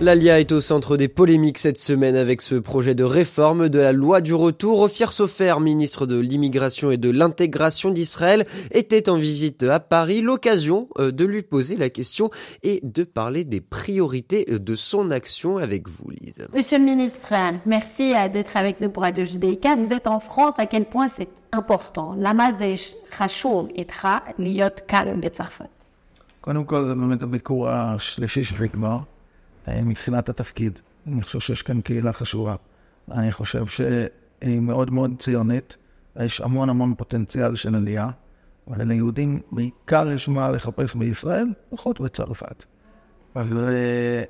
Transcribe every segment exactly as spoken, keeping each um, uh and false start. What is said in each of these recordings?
L'A L I A est au centre des polémiques cette semaine avec ce projet de réforme de la loi du retour. Ofir Sofer, ministre de l'immigration et de l'intégration d'Israël, était en visite à Paris. L'occasion de lui poser la question et de parler des priorités de son action avec vous, Lise. Monsieur le ministre, merci d'être avec nous pour Radio Judaïka. Vous êtes en France, à quel point c'est important. למה זה חשוב איתך להיות כאן בצרפת? קודם כל זה באמת הביקור השלישי שלי כבר. מבחינת התפקיד. אני חושב שיש כאן קהילה חשובה. אני חושב שהיא מאוד מאוד ציונית. יש המון המון פוטנציאל של עלייה. וליהודים בעיקר יש מה לחפש בישראל, פחות בצרפת. ואני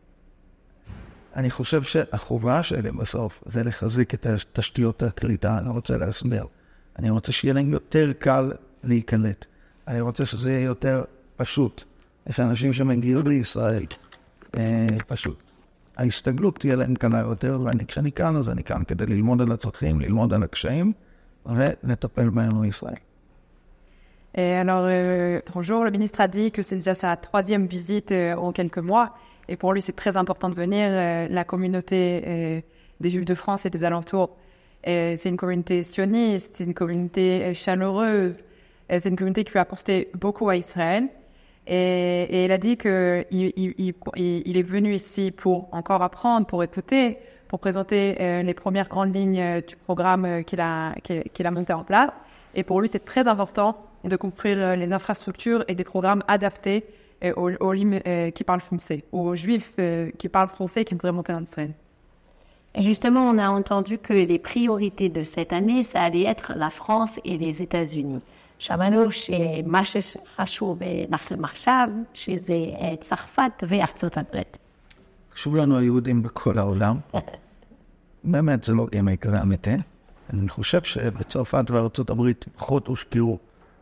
חושב שהחובה שלי בסוף זה לחזיק את תשתיות הקליטה. אני רוצה להסביר. אני רוצה שיהיה להם יותר קל להיקלט. אני רוצה שזה יהיה יותר פשוט. יש אנשים שמגיעים לישראל. פשוט. ההסתגלות תהיה להם קלה יותר, וכשאני כאן, אז אני כאן כדי ללמוד על הצרכים, ללמוד על הקשיים, ולטפל בהם בישראל. Alors, euh, bonjour, le ministre a dit que c'est déjà sa troisième visite euh, en quelques mois, et pour lui c'est très important de venir. Euh, la communauté euh, des Juifs de France et des alentours, euh, c'est une communauté sioniste, c'est une communauté euh, chaleureuse, euh, c'est une communauté qui peut apporter beaucoup à Israël. Et, et il a dit qu'il il, il, il est venu ici pour encore apprendre, pour écouter, pour présenter euh, les premières grandes lignes euh, du programme euh, qu'il a, qu'il, qu'il a monté en place. Et pour lui, c'est très important de construire euh, les infrastructures et des programmes adaptés euh, aux, aux limes euh, qui parlent français, aux juifs euh, qui parlent français et qui voudraient monter en Israël. Et justement, on a entendu que les priorités de cette année, ça allait être la France et les États-Unis. שמענו שמה שחשוב לכם עכשיו, שזה צרפת וארצות הברית. חשוב לנו היהודים בכל העולם. באמת זה לא גמי כזה אמיתי. אני חושב שבצרפת וארצות הברית פחות הושקעו,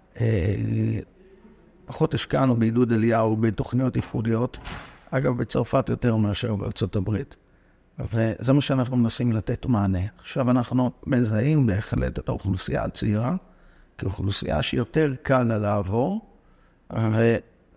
פחות השקענו בעידוד עלייה ובתוכניות ייחודיות. אגב, בצרפת יותר מאשר בארצות הברית. וזה מה שאנחנו מנסים לתת מענה. עכשיו אנחנו מזהים בהחלט את האוכלוסייה הצעירה, כאוכלוסייה שיותר קל לעבור, ו...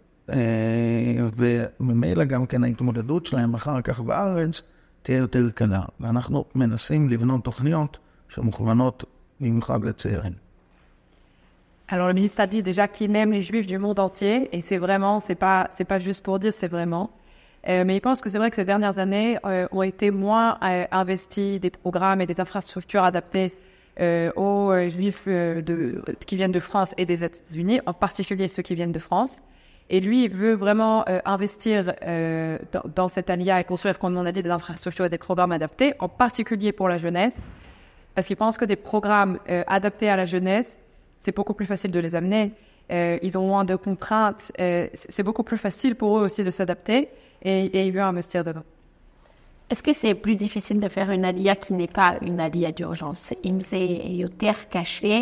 וממילא גם כן ההתמודדות שלהם אחר כך בארץ תהיה יותר קלה. ואנחנו מנסים לבנות תוכניות שמוכוונות במיוחד לצעירים. Alors le ministre a dit déjà qu'il aime les juifs du monde entier, et c'est vraiment, c'est pas, c'est pas juste pour dire, c'est vraiment. Euh, mais il pense que c'est vrai que ces dernières années euh, ont été moins euh, investis des programmes et des infrastructures adaptées Euh, aux euh, juifs euh, de, qui viennent de France et des États-Unis, en particulier ceux qui viennent de France. Et lui, il veut vraiment euh, investir euh, dans, dans cette alia et construire, comme on a dit, des infrastructures et des programmes adaptés, en particulier pour la jeunesse, parce qu'il pense que des programmes euh, adaptés à la jeunesse, c'est beaucoup plus facile de les amener. Euh, ils ont moins de contraintes. Euh, c'est beaucoup plus facile pour eux aussi de s'adapter, et, et il veut investir dedans. Est-ce que c'est plus difficile de faire une alia qui n'est pas une alia d'urgence? אם זה יותר קשה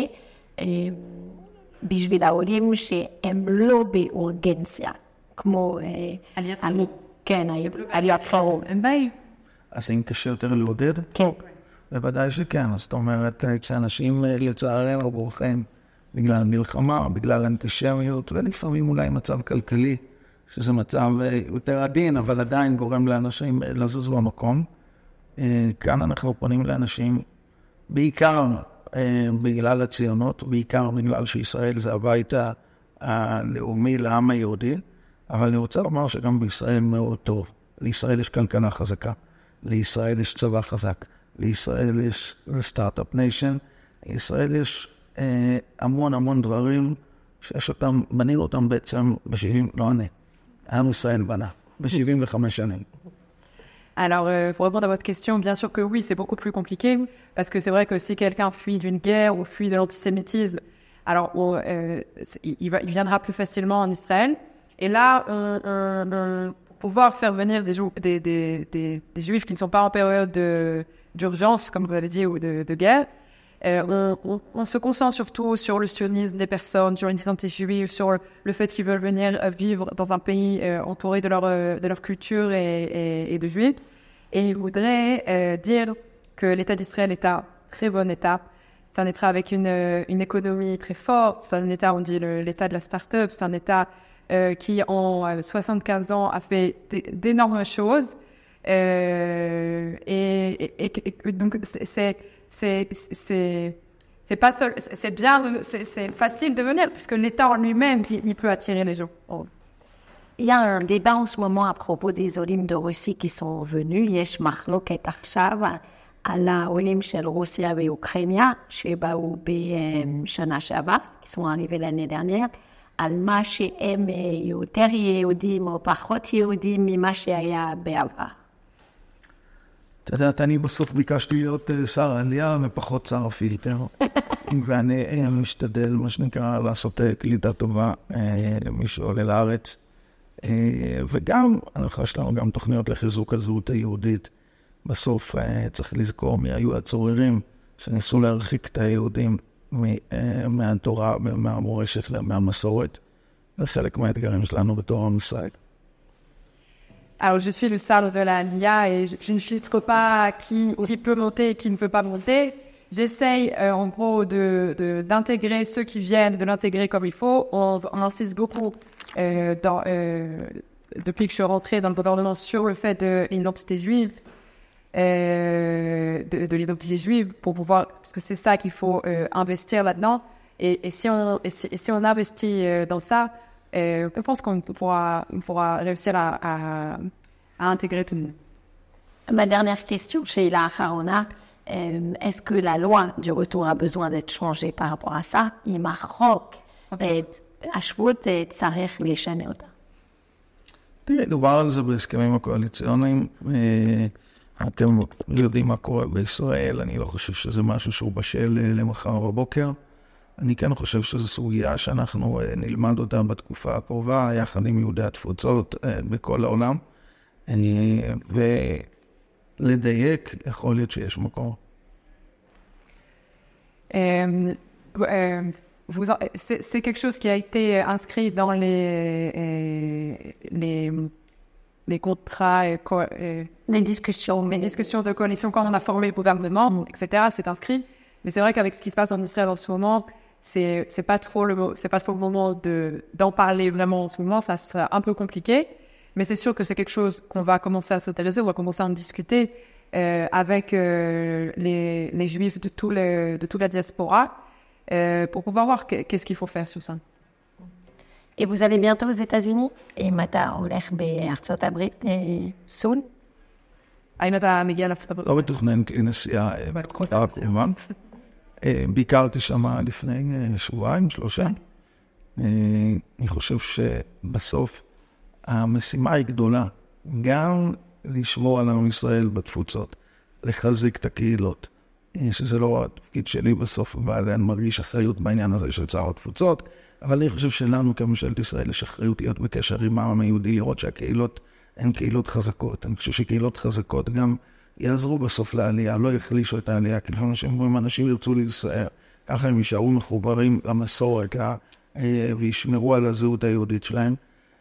בשביל העולים שהם לא באורגנסיה, כמו עליית חירום. אז אם קשה יותר לעודד? כן. בוודאי שכן. זאת אומרת, כשאנשים לצערנו בורחים בגלל מלחמה, בגלל אנטישמיות, ולפעמים אולי מצב כלכלי, שזה מצב יותר עדין, אבל עדיין גורם לאנשים לזוז במקום. כאן אנחנו פונים לאנשים, בעיקר בגלל הציונות, בעיקר בגלל שישראל זה הבית הלאומי לעם היהודי, אבל אני רוצה לומר שגם בישראל מאוד טוב. לישראל יש כלכלה חזקה, לישראל יש צבא חזק, לישראל יש סטארט-אפ ניישן, לישראל יש המון המון דברים שיש אותם, בנינו אותם בעצם בשבילים, לא ענה. עם ישראל בנה, ב-soixante-quinze années. Alors, euh, pour répondre à votre question, bien sûr que oui, c'est beaucoup plus compliqué, parce que c'est vrai que si quelqu'un fuit d'une guerre ou fuit de l'antisémitisme, alors on, euh, il, va, il viendra plus facilement en Israël. Et là, on, on, on, pour pouvoir faire venir des, des, des, des, des juifs qui ne sont pas en période de, d'urgence, comme vous l'avez dit, ou de, de guerre, Euh, on, on, on se concentre surtout sur le sionisme des personnes, sur une identité juive, sur le fait qu'ils veulent venir euh, vivre dans un pays euh, entouré de leur, euh, de leur culture et, et, et de juifs. Et ils voudraient euh, dire que l'État d'Israël est un très bon État. C'est un État avec une, une économie très forte. C'est un État, on dit le, l'État de la start-up. C'est un État euh, qui, en soixante-quinze ans, a fait d'énormes choses. Euh, et, et, et, et donc, c'est, c'est, c'est, c'est, c'est pas seul, c'est bien, c'est, c'est facile de venir, puisque l'État en lui-même, il, il peut attirer les gens. Oh. Il y a un débat en ce moment à propos des Olim de Russie qui sont venus. Yesh machloket achshav על העולים של רוסיה ואוקראינה, שבאו בשנה שעברה, qui sont arrivés l'année dernière, על מה שהם יותר יהודים או פחות יהודים ממה שהיה בעבר. את יודעת, אני בסוף ביקשתי להיות שר העלייה ופחות שר הפילטר, ואני משתדל, מה שנקרא, לעשות קליטה טובה למי שעולה לארץ. וגם, אני חושב שלנו גם תוכניות לחיזוק הזהות היהודית. בסוף צריך לזכור מי היו הצוררים שניסו להרחיק את היהודים מהתורה, מהמורשת, מהמסורת. זה חלק מהאתגרים שלנו בתור עם ישראל. Alors, je suis le salle de la L I A et je, je ne filtre pas qui, qui peut monter et qui ne peut pas monter. J'essaye, euh, en gros, de, de, d'intégrer ceux qui viennent, de l'intégrer comme il faut. On, on insiste beaucoup, euh, dans, euh, depuis que je suis rentrée dans le gouvernement, sur le fait de l'identité juive, euh, de, de l'identité juive, pour pouvoir, parce que c'est ça qu'il faut euh, investir là-dedans. Et, et, si on, et, si, et si on investit euh, dans ça, Euh, je pense qu'on pourra, on pourra réussir à, à, à intégrer tout le monde. Ma dernière question, Sheila Harona, euh, est-ce que la loi du retour a besoin d'être changée par rapport à ça? אם החוק השבות צריך לשנות אותה. תראה, דובר על זה בהסכמים הקואליציוניים. אתם יודעים מה קורה בישראל, אני לא חושב שזה משהו שהוא בשל למחר בבוקר. אני כן חושב שזו סוגיה שאנחנו נלמד אותה בתקופה הקרובה, יחד עם יהודי התפוצות בכל העולם, ולדייק, יכול להיות שיש מקום. C'est quelque chose qui a été inscrit dans les, les, les contrats, les discussions, les discussions de coalition quand on a formé le gouvernement, et cetera. C'est inscrit. Mais c'est vrai qu'avec ce qui se passe en Israël en ce moment, c'est c'est pas trop le c'est pas trop le moment de d'en parler vraiment en ce moment. Ça sera un peu compliqué, mais c'est sûr que c'est quelque chose qu'on va commencer à s'intéresser, on va commencer à en discuter euh, avec euh, les les Juifs de tout le de toute la diaspora euh, pour pouvoir voir qu'est-ce qu'il faut faire sur ça. Et vous allez bientôt aux États-Unis? Et Mata הולך בארצות הברית soon? האם אתה מגיע לארצות הברית? לא מתוכננת לי נסיעה בתקופה הקרובה. ביקרתי שם לפני שבועיים, שלושה. אני חושב שבסוף המשימה היא גדולה, גם לשמור על עם ישראל בתפוצות, לחזק את הקהילות, שזה לא התפקיד שלי בסוף, אבל אני מרגיש אחריות בעניין הזה של שר התפוצות, אבל אני חושב שלנו כממשלת ישראל יש אחריות להיות בקשר עם העם היהודי, לראות שהקהילות הן קהילות חזקות. אני חושב שקהילות חזקות גם יעזרו בסוף לעלייה, לא יחלישו את העלייה, כי לפעמים אנשים אומרים, אנשים ירצו להישאר, ככה הם יישארו מחוברים למסורת, וישמרו על הזהות היהודית שלהם.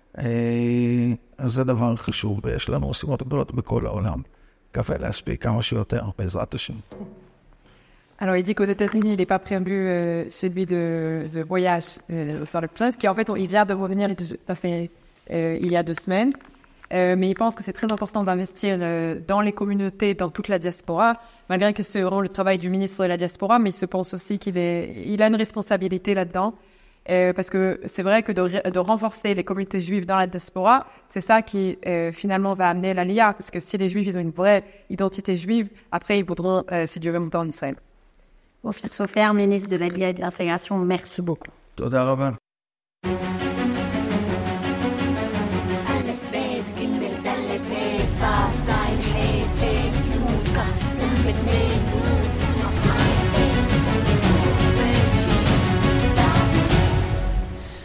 אז זה דבר חשוב, ויש לנו משימות גדולות בכל העולם. מקווה להספיק כמה שיותר, בעזרת השם. Alors, il dit qu'aux États-Unis, il n'est pas prévu euh, celui de, de voyage euh, faire le plus, qui en fait, il vient de revenir, ça fait euh, il y a deux semaines. Euh, mais il pense que c'est très important d'investir euh, dans les communautés, dans toute la diaspora, malgré que c'est vraiment le travail du ministre de la diaspora, mais il se pense aussi qu'il est, il a une responsabilité là-dedans, euh, parce que c'est vrai que de, de renforcer les communautés juives dans la diaspora, c'est ça qui euh, finalement va amener l'A L I A, parce que si les Juifs ils ont une vraie identité juive, après ils voudront, euh, si Dieu veut, monter en Israël. Ophir Sofer, ministre de l'A L I A et de l'intégration, merci beaucoup. תודה רבה.